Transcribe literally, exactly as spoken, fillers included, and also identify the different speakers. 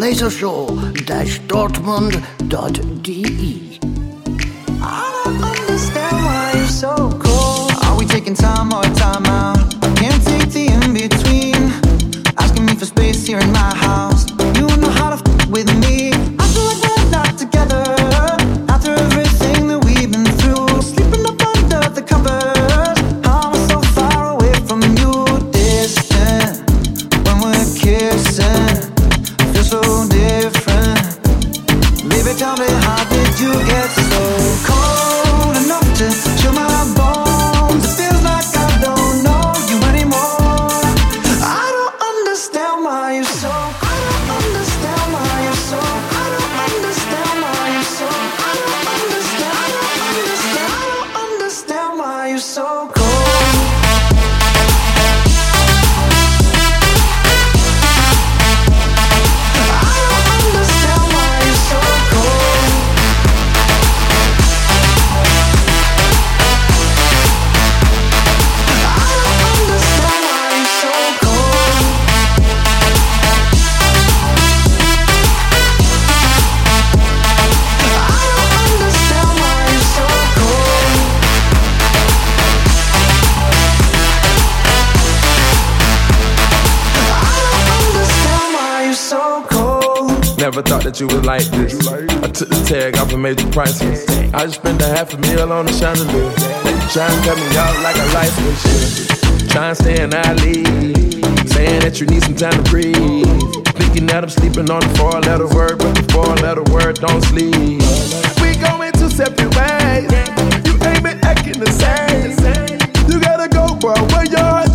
Speaker 1: lasershow-dortmund dot de.
Speaker 2: I don't understand why you're so cold. Are we taking time or time out? I can't take the in-between. Asking me for space here in my house. You know how to f*** with me. I feel like we're not together after everything that we've been through. Sleeping up under the covers. I'm so far away from you, distant. When we're kissing, I feel so different. Baby, tell me, how did you get so cold enough to chill my bones? It feels like I don't know you anymore. I don't understand why you're so. I don't understand why you're so. I don't understand why you're so. I don't understand. I don't understand. I don't understand why you're so cold.
Speaker 3: Never thought that you was like this. I took the tag off and made you priceless. I just spent a half a meal on the chandelier. Now you try and cut me out like a life switch. Try and stay in our league, saying that you need some time to breathe. Thinking that I'm sleeping on the four-letter word, but the four-letter word don't sleep. We going two separate ways. You ain't been acting the same. You gotta go, bro. Where your